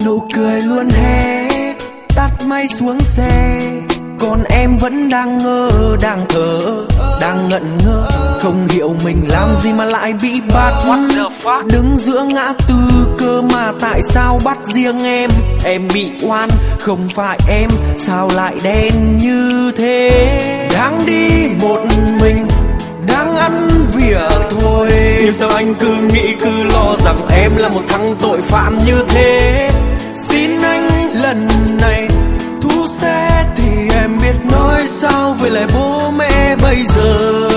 nụ cười luôn hé, tắt máy xuống xe. Còn em vẫn đang ngơ, đang thở, đang ngẩn ngơ, không hiểu mình làm gì mà lại bị bắt. Đứng giữa ngã tư cơ mà tại sao bắt riêng em? Em bị oan, không phải em, sao lại đen như thế? Đang đi một mình, đang ăn vỉa thôi, nhưng sao anh cứ nghĩ cứ lo rằng em là một thằng tội phạm như thế? Xin anh lần này thu xe thì em biết nói sao với lại bố mẹ bây giờ.